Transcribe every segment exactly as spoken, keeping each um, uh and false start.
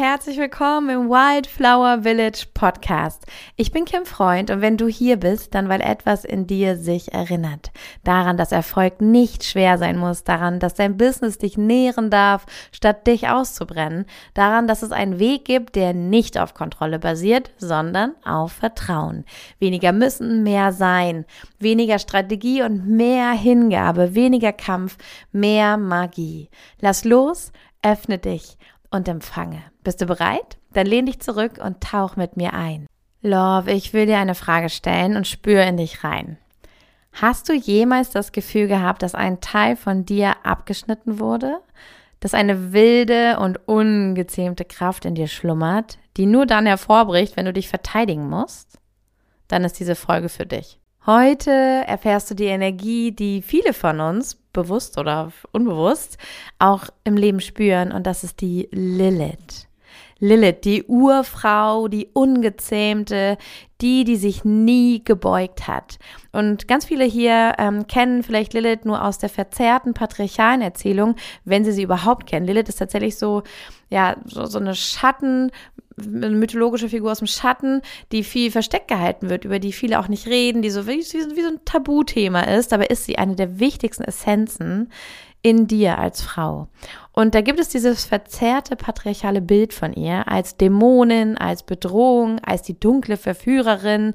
herzlich willkommen im Wildflower Village Podcast. Ich bin Kim Freund und wenn du hier bist, dann weil etwas in dir sich erinnert. Daran, dass Erfolg nicht schwer sein muss, daran, dass dein Business dich nähren darf, statt dich auszubrennen, daran, dass es einen Weg gibt, der nicht auf Kontrolle basiert, sondern auf Vertrauen. Weniger müssen, mehr sein, weniger Strategie und mehr Hingabe, weniger Kampf, mehr Magie. Lass los, öffne dich und empfange. Bist du bereit? Dann lehn dich zurück und tauch mit mir ein. Love, ich will dir eine Frage stellen und spür in dich rein. Hast du jemals das Gefühl gehabt, dass ein Teil von dir abgeschnitten wurde? Dass eine wilde und ungezähmte Kraft in dir schlummert, die nur dann hervorbricht, wenn du dich verteidigen musst? Dann ist diese Folge für dich. Heute erfährst du die Energie, die viele von uns, bewusst oder unbewusst, auch im Leben spüren, und das ist die Lilith. Lilith, die Urfrau, die Ungezähmte, die, die sich nie gebeugt hat. Und ganz viele hier ähm, kennen vielleicht Lilith nur aus der verzerrten patriarchalen Erzählung, wenn sie sie überhaupt kennen. Lilith ist tatsächlich so, ja, so, so eine Schatten, eine mythologische Figur aus dem Schatten, die viel versteckt gehalten wird, über die viele auch nicht reden, die so wie, wie, wie so ein Tabuthema ist. Dabei ist sie eine der wichtigsten Essenzen in dir als Frau. Und da gibt es dieses verzerrte patriarchale Bild von ihr als Dämonin, als Bedrohung, als die dunkle Verführerin,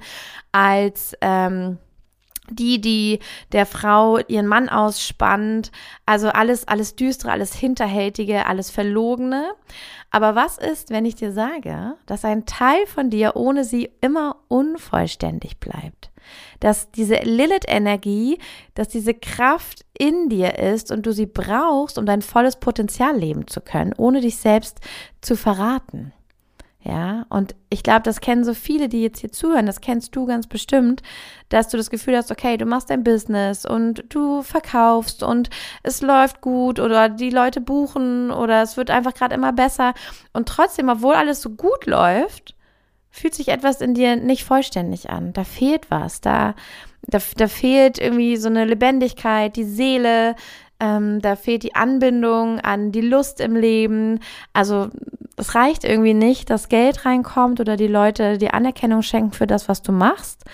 als ähm, die, die der Frau ihren Mann ausspannt, also alles, alles Düstere, alles Hinterhältige, alles Verlogene. Aber was ist, wenn ich dir sage, dass ein Teil von dir ohne sie immer unvollständig bleibt? Dass diese Lilith-Energie, dass diese Kraft in dir ist und du sie brauchst, um dein volles Potenzial leben zu können, ohne dich selbst zu verraten. Ja, und ich glaube, das kennen so viele, die jetzt hier zuhören, das kennst du ganz bestimmt, dass du das Gefühl hast, okay, du machst dein Business und du verkaufst und es läuft gut oder die Leute buchen oder es wird einfach gerade immer besser und trotzdem, obwohl alles so gut läuft, fühlt sich etwas in dir nicht vollständig an. Da fehlt was, da, da, da fehlt irgendwie so eine Lebendigkeit, die Seele, ähm, da fehlt die Anbindung an die Lust im Leben. Also es reicht irgendwie nicht, dass Geld reinkommt oder die Leute dir Anerkennung schenken für das, was du machst.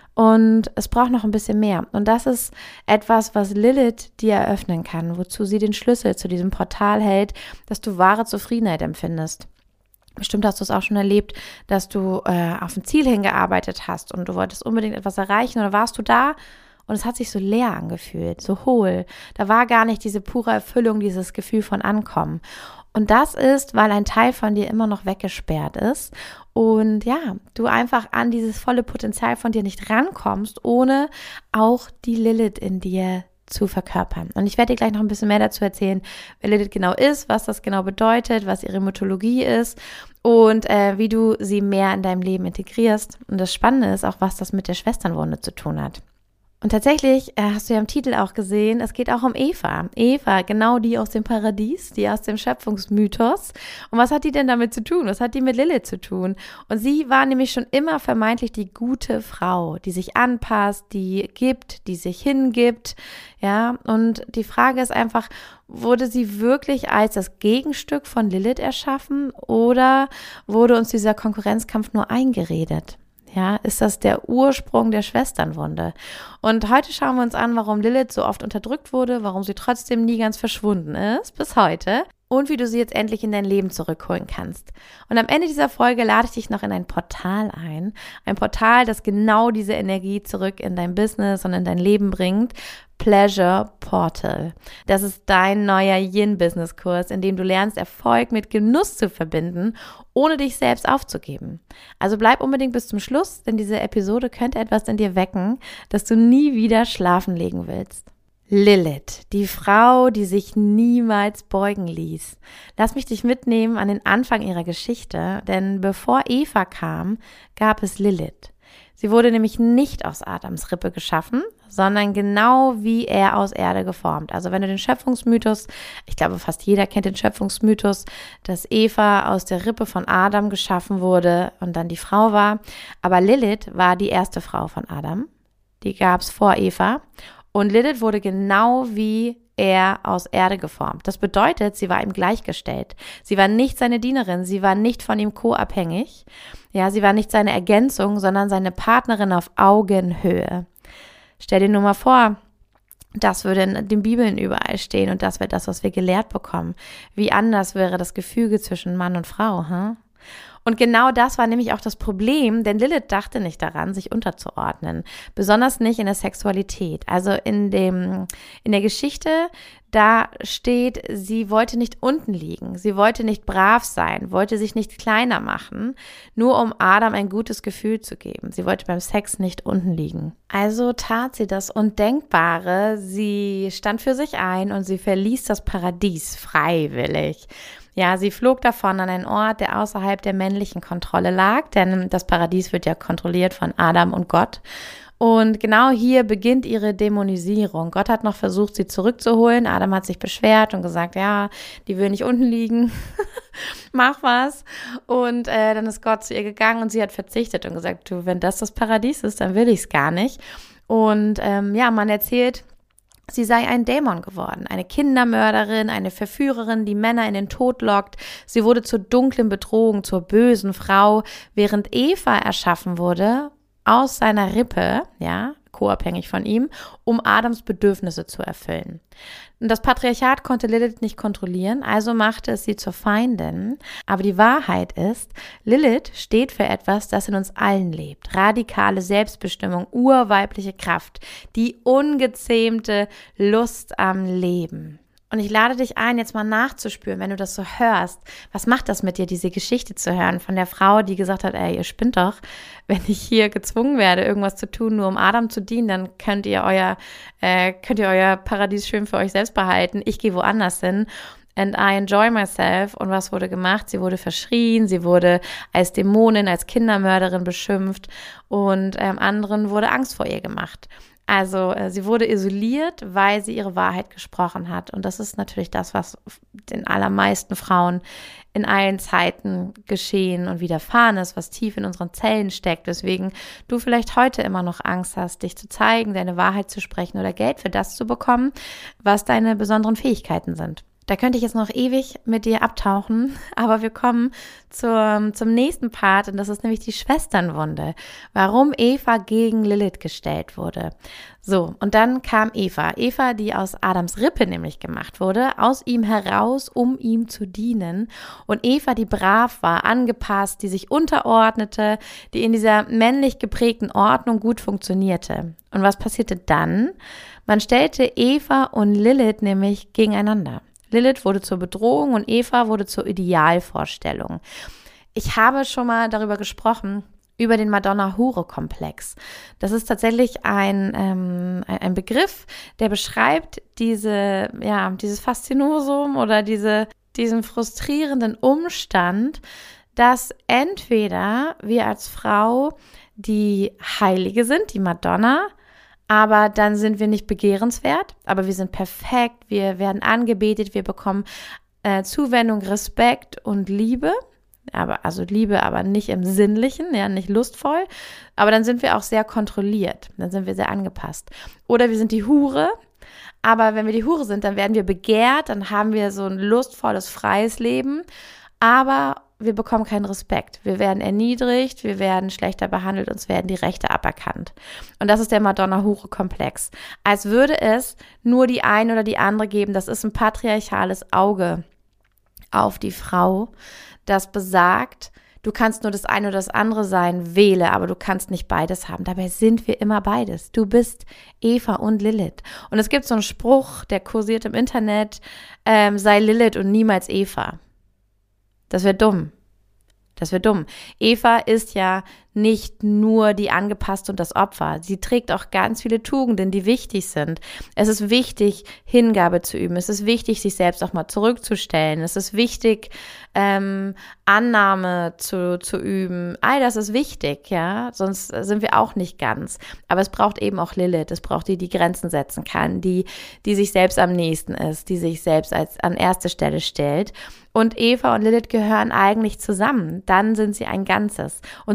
Und es braucht noch ein bisschen mehr. Und das ist etwas, was Lilith dir eröffnen kann, wozu sie den Schlüssel zu diesem Portal hält, dass du wahre Zufriedenheit empfindest. Bestimmt hast du es auch schon erlebt, dass du äh, auf ein Ziel hingearbeitet hast und du wolltest unbedingt etwas erreichen oder warst du da und es hat sich so leer angefühlt, so hohl. Da war gar nicht diese pure Erfüllung, dieses Gefühl von Ankommen. Und das ist, weil ein Teil von dir immer noch weggesperrt ist und ja, du einfach an dieses volle Potenzial von dir nicht rankommst, ohne auch die Lilith in dir zu verkörpern. Und ich werde dir gleich noch ein bisschen mehr dazu erzählen, wer Lilith genau ist, was das genau bedeutet, was ihre Mythologie ist und äh, wie du sie mehr in deinem Leben integrierst. Und das Spannende ist auch, was das mit der Schwesternwunde zu tun hat. Und tatsächlich, äh, hast du ja im Titel auch gesehen, es geht auch um Eva. Eva, genau die aus dem Paradies, die aus dem Schöpfungsmythos. Und was hat die denn damit zu tun? Was hat die mit Lilith zu tun? Und sie war nämlich schon immer vermeintlich die gute Frau, die sich anpasst, die gibt, die sich hingibt. Ja, und die Frage ist einfach, wurde sie wirklich als das Gegenstück von Lilith erschaffen oder wurde uns dieser Konkurrenzkampf nur eingeredet? Ja, ist das der Ursprung der Schwesternwunde? Und heute schauen wir uns an, warum Lilith so oft unterdrückt wurde, warum sie trotzdem nie ganz verschwunden ist, bis heute. Und wie du sie jetzt endlich in dein Leben zurückholen kannst. Und am Ende dieser Folge lade ich dich noch in ein Portal ein. Ein Portal, das genau diese Energie zurück in dein Business und in dein Leben bringt. Pleasure Portal. Das ist dein neuer Yin-Business-Kurs, in dem du lernst, Erfolg mit Genuss zu verbinden, ohne dich selbst aufzugeben. Also bleib unbedingt bis zum Schluss, denn diese Episode könnte etwas in dir wecken, das du nie wieder schlafen legen willst. Lilith, die Frau, die sich niemals beugen ließ. Lass mich dich mitnehmen an den Anfang ihrer Geschichte, denn bevor Eva kam, gab es Lilith. Sie wurde nämlich nicht aus Adams Rippe geschaffen, sondern genau wie er aus Erde geformt. Also wenn du den Schöpfungsmythos, ich glaube fast jeder kennt den Schöpfungsmythos, dass Eva aus der Rippe von Adam geschaffen wurde und dann die Frau war. Aber Lilith war die erste Frau von Adam, die gab es vor Eva. Und Lilith wurde genau wie er aus Erde geformt. Das bedeutet, sie war ihm gleichgestellt. Sie war nicht seine Dienerin, sie war nicht von ihm co-abhängig. Ja, sie war nicht seine Ergänzung, sondern seine Partnerin auf Augenhöhe. Stell dir nur mal vor, das würde in den Bibeln überall stehen und das wäre das, was wir gelehrt bekommen. Wie anders wäre das Gefüge zwischen Mann und Frau, hm? Und genau das war nämlich auch das Problem, denn Lilith dachte nicht daran, sich unterzuordnen, besonders nicht in der Sexualität. Also in dem, in der Geschichte, da steht, sie wollte nicht unten liegen, sie wollte nicht brav sein, wollte sich nicht kleiner machen, nur um Adam ein gutes Gefühl zu geben. Sie wollte beim Sex nicht unten liegen. Also tat sie das Undenkbare, sie stand für sich ein und sie verließ das Paradies freiwillig. Ja, sie flog davon an einen Ort, der außerhalb der männlichen Kontrolle lag, denn das Paradies wird ja kontrolliert von Adam und Gott. Und genau hier beginnt ihre Dämonisierung. Gott hat noch versucht, sie zurückzuholen. Adam hat sich beschwert und gesagt, ja, die will nicht unten liegen, mach was. Und äh, dann ist Gott zu ihr gegangen und sie hat verzichtet und gesagt, du, wenn das das Paradies ist, dann will ich es gar nicht. Und ähm, ja, man erzählt, sie sei ein Dämon geworden, eine Kindermörderin, eine Verführerin, die Männer in den Tod lockt. Sie wurde zur dunklen Bedrohung, zur bösen Frau, während Eva erschaffen wurde aus seiner Rippe, ja, co-abhängig von ihm, um Adams Bedürfnisse zu erfüllen. Und das Patriarchat konnte Lilith nicht kontrollieren, also machte es sie zur Feindin. Aber die Wahrheit ist, Lilith steht für etwas, das in uns allen lebt. Radikale Selbstbestimmung, urweibliche Kraft, die ungezähmte Lust am Leben. Und ich lade dich ein, jetzt mal nachzuspüren, wenn du das so hörst. Was macht das mit dir, diese Geschichte zu hören von der Frau, die gesagt hat, ey, ihr spinnt doch, wenn ich hier gezwungen werde, irgendwas zu tun, nur um Adam zu dienen, dann könnt ihr euer, äh, könnt ihr euer Paradies schön für euch selbst behalten. Ich gehe woanders hin. And I enjoy myself. Und was wurde gemacht? Sie wurde verschrien, sie wurde als Dämonin, als Kindermörderin beschimpft und ähm, anderen wurde Angst vor ihr gemacht. Also äh, sie wurde isoliert, weil sie ihre Wahrheit gesprochen hat. Und das ist natürlich das, was den allermeisten Frauen in allen Zeiten geschehen und widerfahren ist, was tief in unseren Zellen steckt. Weswegen du vielleicht heute immer noch Angst hast, dich zu zeigen, deine Wahrheit zu sprechen oder Geld für das zu bekommen, was deine besonderen Fähigkeiten sind. Da könnte ich jetzt noch ewig mit dir abtauchen, aber wir kommen zum, zum nächsten Part und das ist nämlich die Schwesternwunde, warum Eva gegen Lilith gestellt wurde. So, und dann kam Eva, Eva, die aus Adams Rippe nämlich gemacht wurde, aus ihm heraus, um ihm zu dienen. Und Eva, die brav war, angepasst, die sich unterordnete, die in dieser männlich geprägten Ordnung gut funktionierte. Und was passierte dann? Man stellte Eva und Lilith nämlich gegeneinander. Lilith wurde zur Bedrohung und Eva wurde zur Idealvorstellung. Ich habe schon mal darüber gesprochen, über den Madonna-Hure-Komplex. Das ist tatsächlich ein, ähm, ein Begriff, der beschreibt diese, ja, dieses Faszinosum oder diese, diesen frustrierenden Umstand, dass entweder wir als Frau die Heilige sind, die Madonna, aber dann sind wir nicht begehrenswert, aber wir sind perfekt, wir werden angebetet, wir bekommen äh, Zuwendung, Respekt und Liebe, aber also Liebe, aber nicht im Sinnlichen, ja, nicht lustvoll, aber dann sind wir auch sehr kontrolliert, dann sind wir sehr angepasst. Oder wir sind die Hure, aber wenn wir die Hure sind, dann werden wir begehrt, dann haben wir so ein lustvolles, freies Leben, aber wir bekommen keinen Respekt. Wir werden erniedrigt, wir werden schlechter behandelt, uns werden die Rechte aberkannt. Und das ist der Madonna-Hure-Komplex. Als würde es nur die eine oder die andere geben. Das ist ein patriarchales Auge auf die Frau, das besagt, du kannst nur das eine oder das andere sein, wähle, aber du kannst nicht beides haben. Dabei sind wir immer beides. Du bist Eva und Lilith. Und es gibt so einen Spruch, der kursiert im Internet, ähm, sei Lilith und niemals Eva. Das wäre dumm. Das wäre dumm. Eva ist ja nicht nur die Angepasste und das Opfer. Sie trägt auch ganz viele Tugenden, die wichtig sind. Es ist wichtig, Hingabe zu üben. Es ist wichtig, sich selbst auch mal zurückzustellen. Es ist wichtig, ähm, Annahme zu, zu üben. All das ist wichtig, ja. Sonst sind wir auch nicht ganz. Aber es braucht eben auch Lilith. Es braucht die, die Grenzen setzen kann, die, die sich selbst am nächsten ist, die sich selbst als an erste Stelle stellt. Und Eva und Lilith gehören eigentlich zusammen. Dann sind sie ein Ganzes. Und sie wurden getrennt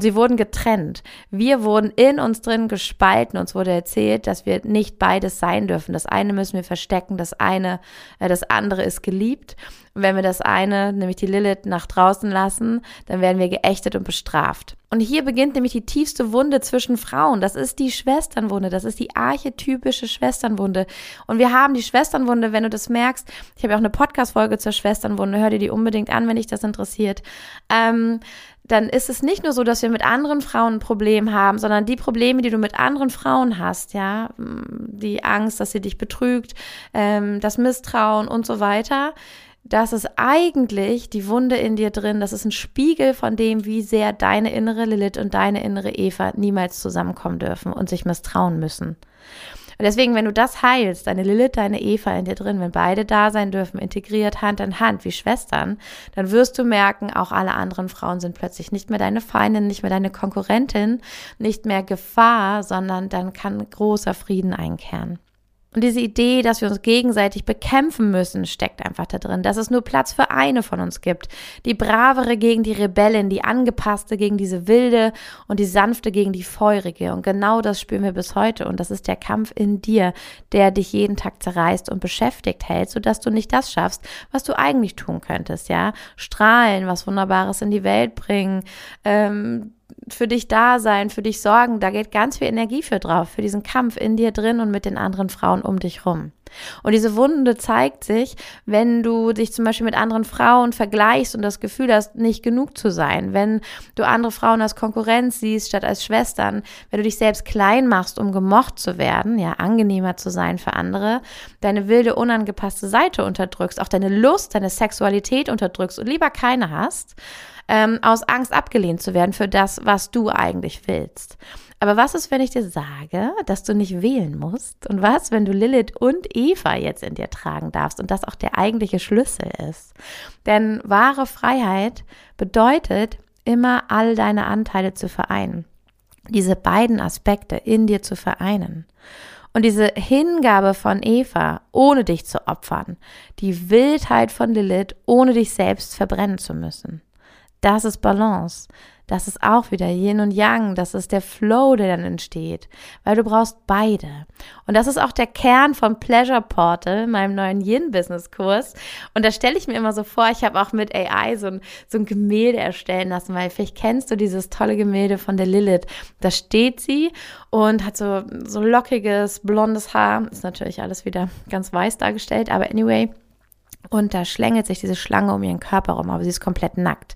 getrennt. Wir wurden in uns drin gespalten. Uns wurde erzählt, dass wir nicht beides sein dürfen. Das eine müssen wir verstecken, das eine, äh, das andere ist geliebt. Und wenn wir das eine, nämlich die Lilith, nach draußen lassen, dann werden wir geächtet und bestraft. Und hier beginnt nämlich die tiefste Wunde zwischen Frauen. Das ist die Schwesternwunde. Das ist die archetypische Schwesternwunde. Und wir haben die Schwesternwunde, wenn du das merkst. Ich habe ja auch eine Podcast-Folge zur Schwesternwunde. Hör dir die unbedingt an, wenn dich das interessiert. Ähm, dann ist es nicht nur so, dass wir mit anderen Frauen ein Problem haben, sondern die Probleme, die du mit anderen Frauen hast, ja, die Angst, dass sie dich betrügt, ähm, das Misstrauen und so weiter, das ist eigentlich die Wunde in dir drin, das ist ein Spiegel von dem, wie sehr deine innere Lilith und deine innere Eva niemals zusammenkommen dürfen und sich misstrauen müssen. Und deswegen, wenn du das heilst, deine Lilith, deine Eva in dir drin, wenn beide da sein dürfen, integriert Hand in Hand wie Schwestern, dann wirst du merken, auch alle anderen Frauen sind plötzlich nicht mehr deine Feindin, nicht mehr deine Konkurrentin, nicht mehr Gefahr, sondern dann kann großer Frieden einkehren. Und diese Idee, dass wir uns gegenseitig bekämpfen müssen, steckt einfach da drin, dass es nur Platz für eine von uns gibt. Die Bravere gegen die Rebellin, die Angepasste gegen diese Wilde und die Sanfte gegen die Feurige. Und genau das spüren wir bis heute. Und das ist der Kampf in dir, der dich jeden Tag zerreißt und beschäftigt hält, sodass du nicht das schaffst, was du eigentlich tun könntest, ja? Strahlen, was Wunderbares in die Welt bringen, ähm, für dich da sein, für dich sorgen, da geht ganz viel Energie für drauf, für diesen Kampf in dir drin und mit den anderen Frauen um dich rum. Und diese Wunde zeigt sich, wenn du dich zum Beispiel mit anderen Frauen vergleichst und das Gefühl hast, nicht genug zu sein, wenn du andere Frauen als Konkurrenz siehst statt als Schwestern, wenn du dich selbst klein machst, um gemocht zu werden, ja, angenehmer zu sein für andere, deine wilde, unangepasste Seite unterdrückst, auch deine Lust, deine Sexualität unterdrückst und lieber keine hast, ähm, aus Angst abgelehnt zu werden für das, was du eigentlich willst. Aber was ist, wenn ich dir sage, dass du nicht wählen musst? Und was, wenn du Lilith und Eva jetzt in dir tragen darfst und das auch der eigentliche Schlüssel ist? Denn wahre Freiheit bedeutet, immer all deine Anteile zu vereinen. Diese beiden Aspekte in dir zu vereinen. Und diese Hingabe von Eva, ohne dich zu opfern. Die Wildheit von Lilith, ohne dich selbst verbrennen zu müssen. Das ist Balance. Das ist auch wieder Yin und Yang. Das ist der Flow, der dann entsteht. Weil du brauchst beide. Und das ist auch der Kern von Pleasure Portal, meinem neuen Yin-Business-Kurs. Und da stelle ich mir immer so vor, ich habe auch mit A I so ein, so ein Gemälde erstellen lassen, weil vielleicht kennst du dieses tolle Gemälde von der Lilith. Da steht sie und hat so, so lockiges, blondes Haar. Ist natürlich alles wieder ganz weiß dargestellt, aber anyway. Und da schlängelt sich diese Schlange um ihren Körper rum, aber sie ist komplett nackt.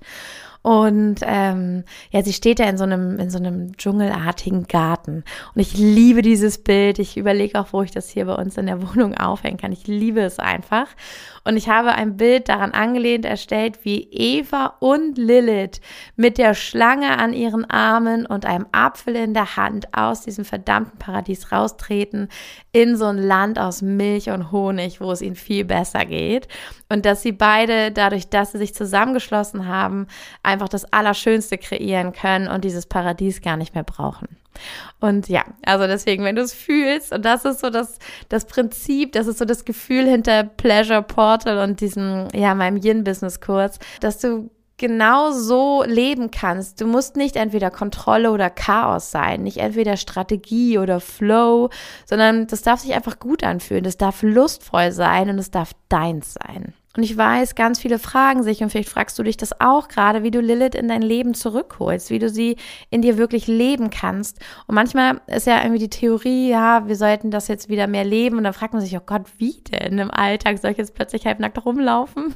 Und ähm, ja, sie steht da in so einem in so einem dschungelartigen Garten. Und ich liebe dieses Bild. Ich überlege auch, wo ich das hier bei uns in der Wohnung aufhängen kann. Ich liebe es einfach. Und ich habe ein Bild daran angelehnt erstellt, wie Eva und Lilith mit der Schlange an ihren Armen und einem Apfel in der Hand aus diesem verdammten Paradies raustreten in so ein Land aus Milch und Honig, wo es ihnen viel besser geht. Und dass sie beide, dadurch, dass sie sich zusammengeschlossen haben, einfach das Allerschönste kreieren können und dieses Paradies gar nicht mehr brauchen. Und ja, also deswegen, wenn du es fühlst, und das ist so das, das Prinzip, das ist so das Gefühl hinter Pleasure Portal und diesem, ja, meinem Yin-Business-Kurs, dass du genau so leben kannst. Du musst nicht entweder Kontrolle oder Chaos sein, nicht entweder Strategie oder Flow, sondern das darf sich einfach gut anfühlen, das darf lustvoll sein und es darf deins sein. Und ich weiß, ganz viele fragen sich, und vielleicht fragst du dich das auch gerade, wie du Lilith in dein Leben zurückholst, wie du sie in dir wirklich leben kannst. Und manchmal ist ja irgendwie die Theorie, ja, wir sollten das jetzt wieder mehr leben. Und dann fragt man sich, oh Gott, wie denn im Alltag? Soll ich jetzt plötzlich halbnackt rumlaufen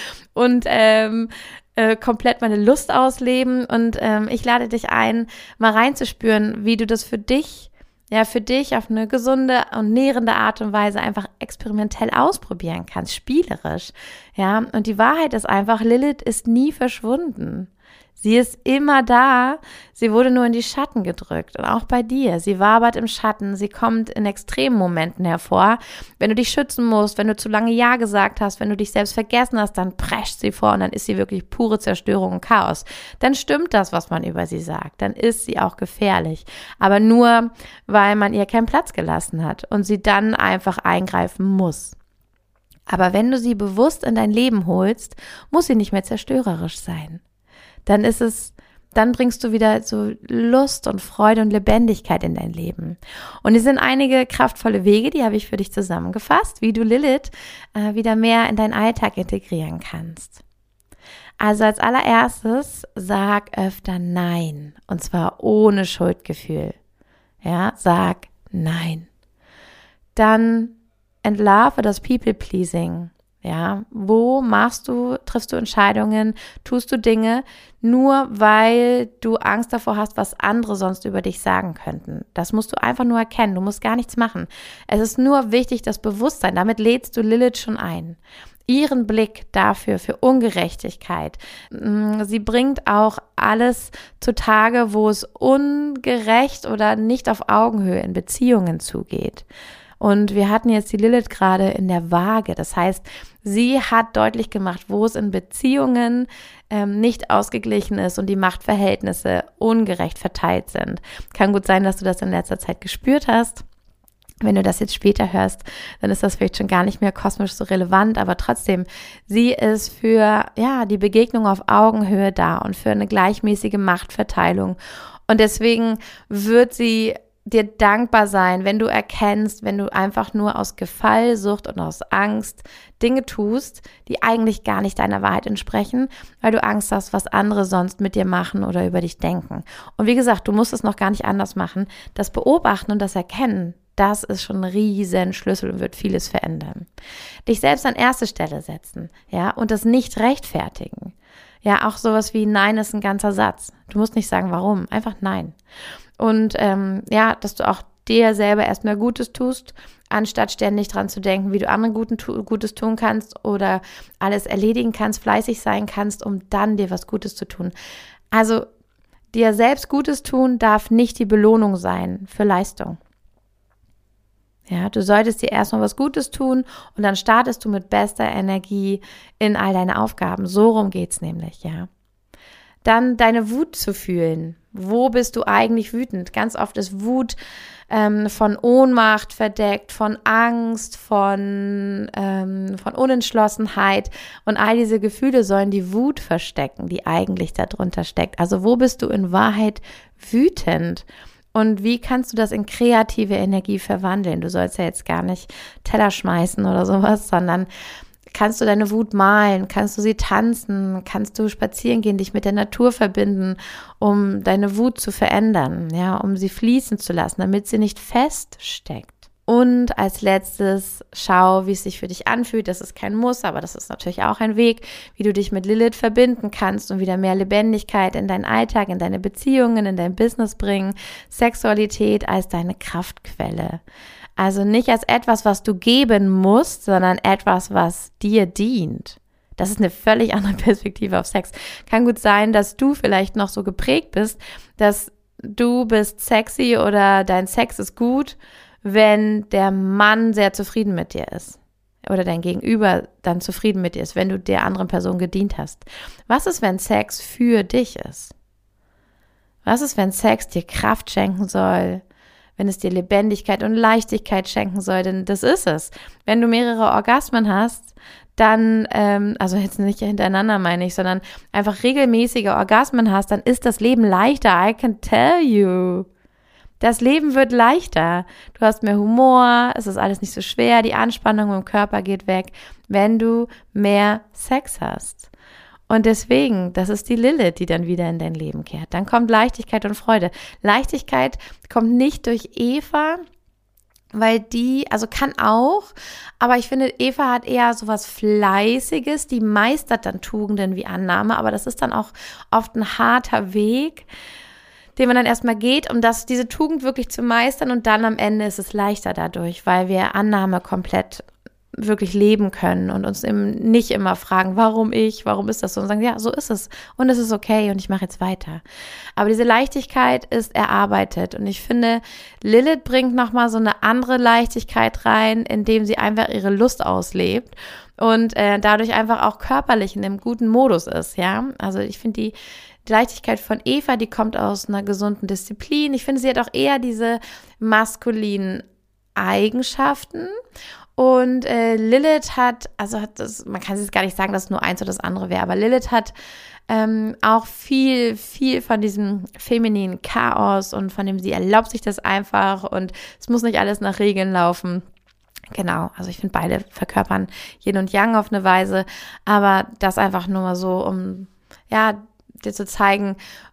und ähm, äh, komplett meine Lust ausleben? Und ähm, ich lade dich ein, mal reinzuspüren, wie du das für dich ja, für dich auf eine gesunde und nährende Art und Weise einfach experimentell ausprobieren kannst, spielerisch, ja, und die Wahrheit ist einfach, Lilith ist nie verschwunden. Sie ist immer da, sie wurde nur in die Schatten gedrückt und auch bei dir. Sie wabert im Schatten, sie kommt in extremen Momenten hervor. Wenn du dich schützen musst, wenn du zu lange Ja gesagt hast, wenn du dich selbst vergessen hast, dann prescht sie vor und dann ist sie wirklich pure Zerstörung und Chaos. Dann stimmt das, was man über sie sagt, dann ist sie auch gefährlich. Aber nur, weil man ihr keinen Platz gelassen hat und sie dann einfach eingreifen muss. Aber wenn du sie bewusst in dein Leben holst, muss sie nicht mehr zerstörerisch sein. Dann ist es dann bringst du wieder so Lust und Freude und Lebendigkeit in dein Leben. Und es sind einige kraftvolle Wege, die habe ich für dich zusammengefasst, wie du Lilith äh, wieder mehr in deinen Alltag integrieren kannst. Also als allererstes, sag öfter Nein, und zwar ohne Schuldgefühl. Ja, sag Nein. Dann entlarve das People-Pleasing. Ja, wo machst du, triffst du Entscheidungen, tust du Dinge, nur weil du Angst davor hast, was andere sonst über dich sagen könnten. Das musst du einfach nur erkennen, du musst gar nichts machen. Es ist nur wichtig, das Bewusstsein, damit lädst du Lilith schon ein. Ihren Blick dafür, für Ungerechtigkeit. Sie bringt auch alles zutage, wo es ungerecht oder nicht auf Augenhöhe in Beziehungen zugeht. Und wir hatten jetzt die Lilith gerade in der Waage. Das heißt, sie hat deutlich gemacht, wo es in Beziehungen ähm, nicht ausgeglichen ist und die Machtverhältnisse ungerecht verteilt sind. Kann gut sein, dass du das in letzter Zeit gespürt hast. Wenn du das jetzt später hörst, dann ist das vielleicht schon gar nicht mehr kosmisch so relevant, aber trotzdem, sie ist für ja die Begegnung auf Augenhöhe da und für eine gleichmäßige Machtverteilung. Und deswegen wird sie dir dankbar sein, wenn du erkennst, wenn du einfach nur aus Gefallsucht und aus Angst Dinge tust, die eigentlich gar nicht deiner Wahrheit entsprechen, weil du Angst hast, was andere sonst mit dir machen oder über dich denken. Und wie gesagt, du musst es noch gar nicht anders machen. Das Beobachten und das Erkennen, das ist schon ein riesen Schlüssel und wird vieles verändern. Dich selbst an erste Stelle setzen, ja, und das nicht rechtfertigen. Ja, auch sowas wie Nein ist ein ganzer Satz. Du musst nicht sagen, warum, einfach Nein. Und ähm, ja, dass du auch dir selber erstmal Gutes tust, anstatt ständig dran zu denken, wie du anderen Guten, tu, Gutes tun kannst oder alles erledigen kannst, fleißig sein kannst, um dann dir was Gutes zu tun. Also dir selbst Gutes tun darf nicht die Belohnung sein für Leistung. Ja, du solltest dir erstmal was Gutes tun und dann startest du mit bester Energie in all deine Aufgaben. So rum geht's nämlich, ja. Dann deine Wut zu fühlen. Wo bist du eigentlich wütend? Ganz oft ist Wut ähm, von Ohnmacht verdeckt, von Angst, von, ähm, von Unentschlossenheit. Und all diese Gefühle sollen die Wut verstecken, die eigentlich darunter steckt. Also wo bist du in Wahrheit wütend? Und wie kannst du das in kreative Energie verwandeln? Du sollst ja jetzt gar nicht Teller schmeißen oder sowas, sondern kannst du deine Wut malen, kannst du sie tanzen, kannst du spazieren gehen, dich mit der Natur verbinden, um deine Wut zu verändern, ja, um sie fließen zu lassen, damit sie nicht feststeckt. Und als letztes, schau, wie es sich für dich anfühlt. Das ist kein Muss, aber das ist natürlich auch ein Weg, wie du dich mit Lilith verbinden kannst und wieder mehr Lebendigkeit in deinen Alltag, in deine Beziehungen, in dein Business bringen. Sexualität als deine Kraftquelle. Also nicht als etwas, was du geben musst, sondern etwas, was dir dient. Das ist eine völlig andere Perspektive auf Sex. Kann gut sein, dass du vielleicht noch so geprägt bist, dass du bist sexy oder dein Sex ist gut, wenn der Mann sehr zufrieden mit dir ist oder dein Gegenüber dann zufrieden mit dir ist, wenn du der anderen Person gedient hast. Was ist, wenn Sex für dich ist? Was ist, wenn Sex dir Kraft schenken soll, wenn es dir Lebendigkeit und Leichtigkeit schenken soll? Denn das ist es. Wenn du mehrere Orgasmen hast, dann, ähm, also jetzt nicht hintereinander meine ich, sondern einfach regelmäßige Orgasmen hast, dann ist das Leben leichter. I can tell you. Das Leben wird leichter. Du hast mehr Humor, es ist alles nicht so schwer, die Anspannung im Körper geht weg, wenn du mehr Sex hast. Und deswegen, das ist die Lilith, die dann wieder in dein Leben kehrt. Dann kommt Leichtigkeit und Freude. Leichtigkeit kommt nicht durch Eva, weil die, also kann auch, aber ich finde, Eva hat eher so was Fleißiges, die meistert dann Tugenden wie Annahme, aber das ist dann auch oft ein harter Weg, den man dann erstmal geht, um das, diese Tugend wirklich zu meistern, und dann am Ende ist es leichter dadurch, weil wir Annahme komplett wirklich leben können und uns eben nicht immer fragen, warum ich, warum ist das so, und sagen, ja, so ist es und es ist okay und ich mache jetzt weiter. Aber diese Leichtigkeit ist erarbeitet und ich finde, Lilith bringt nochmal so eine andere Leichtigkeit rein, indem sie einfach ihre Lust auslebt und äh, dadurch einfach auch körperlich in einem guten Modus ist, ja. Also ich finde die Die Leichtigkeit von Eva, die kommt aus einer gesunden Disziplin. Ich finde, sie hat auch eher diese maskulinen Eigenschaften Und äh, Lilith hat, also hat das, man kann jetzt gar nicht sagen, dass es nur eins oder das andere wäre, aber Lilith hat ähm, auch viel, viel von diesem femininen Chaos und von dem, sie erlaubt sich das einfach und es muss nicht alles nach Regeln laufen. Genau, also ich finde, beide verkörpern Yin und Yang auf eine Weise, aber das einfach nur mal so, um ja dir zu zeigen,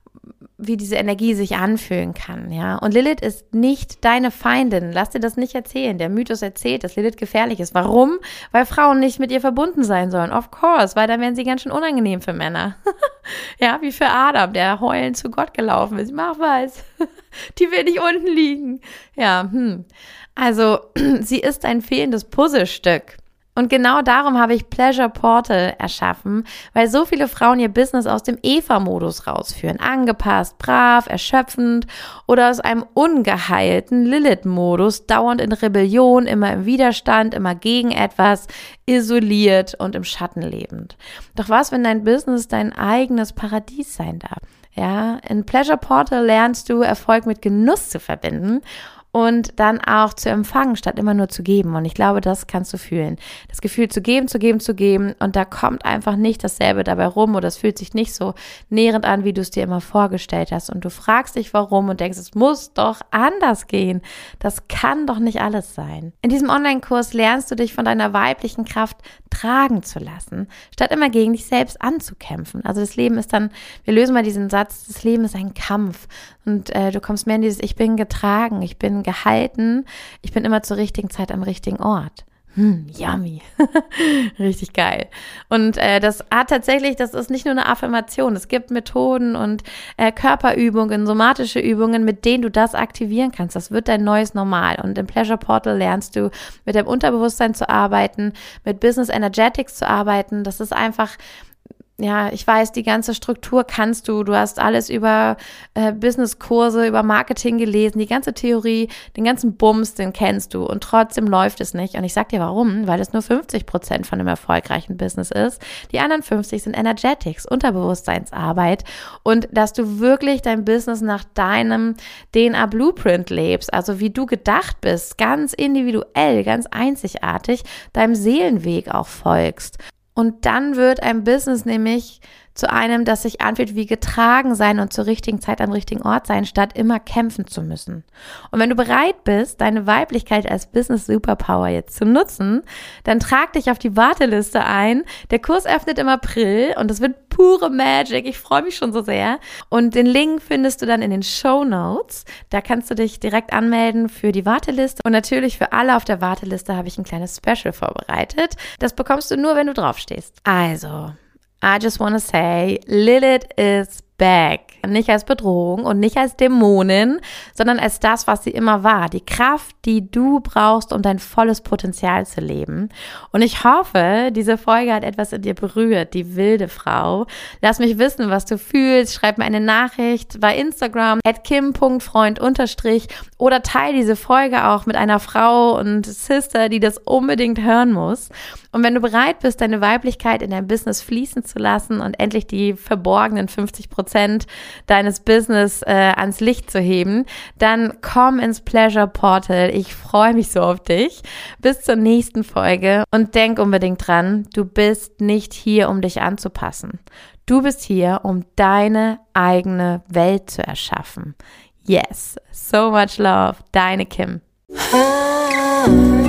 wie diese Energie sich anfühlen kann, ja. Und Lilith ist nicht deine Feindin. Lass dir das nicht erzählen. Der Mythos erzählt, dass Lilith gefährlich ist. Warum? Weil Frauen nicht mit ihr verbunden sein sollen. Of course, weil dann wären sie ganz schön unangenehm für Männer. Ja, wie für Adam, der heulend zu Gott gelaufen ist. Mach was. Die will nicht unten liegen. Ja, hm. Also, sie ist ein fehlendes Puzzlestück. Und genau darum habe ich Pleasure Portal erschaffen, weil so viele Frauen ihr Business aus dem Eva-Modus rausführen. Angepasst, brav, erschöpfend oder aus einem ungeheilten Lilith-Modus, dauernd in Rebellion, immer im Widerstand, immer gegen etwas, isoliert und im Schatten lebend. Doch was, wenn dein Business dein eigenes Paradies sein darf? Ja, in Pleasure Portal lernst du, Erfolg mit Genuss zu verbinden und dann auch zu empfangen, statt immer nur zu geben. Und ich glaube, das kannst du fühlen. Das Gefühl zu geben, zu geben, zu geben. Und da kommt einfach nicht dasselbe dabei rum oder es fühlt sich nicht so nährend an, wie du es dir immer vorgestellt hast. Und du fragst dich, warum und denkst, es muss doch anders gehen. Das kann doch nicht alles sein. In diesem Online-Kurs lernst du dich von deiner weiblichen Kraft tragen zu lassen, statt immer gegen dich selbst anzukämpfen. Also das Leben ist dann, wir lösen mal diesen Satz, das Leben ist ein Kampf. Und äh, du kommst mehr in dieses, ich bin getragen, ich bin gehalten, ich bin immer zur richtigen Zeit am richtigen Ort. Hm, yummy. Richtig geil. Und äh, das hat tatsächlich, das ist nicht nur eine Affirmation, es gibt Methoden und äh, Körperübungen, somatische Übungen, mit denen du das aktivieren kannst. Das wird dein neues Normal. Und im Pleasure Portal lernst du, mit deinem Unterbewusstsein zu arbeiten, mit Business Energetics zu arbeiten. Das ist einfach, ja, ich weiß, die ganze Struktur kannst du, du hast alles über äh, Businesskurse, über Marketing gelesen, die ganze Theorie, den ganzen Bums, den kennst du und trotzdem läuft es nicht. Und ich sag dir warum, weil es nur fünfzig Prozent von dem erfolgreichen Business ist. Die anderen fünfzig sind Energetics, Unterbewusstseinsarbeit und dass du wirklich dein Business nach deinem D N A-Blueprint lebst, also wie du gedacht bist, ganz individuell, ganz einzigartig, deinem Seelenweg auch folgst. Und dann wird ein Business nämlich zu einem, das sich anfühlt wie getragen sein und zur richtigen Zeit am richtigen Ort sein, statt immer kämpfen zu müssen. Und wenn du bereit bist, deine Weiblichkeit als Business Superpower jetzt zu nutzen, dann trag dich auf die Warteliste ein. Der Kurs öffnet im April und es wird pure Magic. Ich freue mich schon so sehr. Und den Link findest du dann in den Shownotes. Da kannst du dich direkt anmelden für die Warteliste. Und natürlich für alle auf der Warteliste habe ich ein kleines Special vorbereitet. Das bekommst du nur, wenn du draufstehst. Also, I just want to say, Lilith is back. Nicht als Bedrohung und nicht als Dämonin, sondern als das, was sie immer war. Die Kraft, die du brauchst, um dein volles Potenzial zu leben. Und ich hoffe, diese Folge hat etwas in dir berührt, die wilde Frau. Lass mich wissen, was du fühlst. Schreib mir eine Nachricht bei Instagram at kim punkt freund unterstrich oder teile diese Folge auch mit einer Frau und Sister, die das unbedingt hören muss. Und wenn du bereit bist, deine Weiblichkeit in dein Business fließen zu lassen und endlich die verborgenen fünfzig Prozent deines Business äh, ans Licht zu heben, dann komm ins Pleasure Portal. Ich freue mich so auf dich. Bis zur nächsten Folge und denk unbedingt dran, du bist nicht hier, um dich anzupassen. Du bist hier, um deine eigene Welt zu erschaffen. Yes, so much love, deine Kim.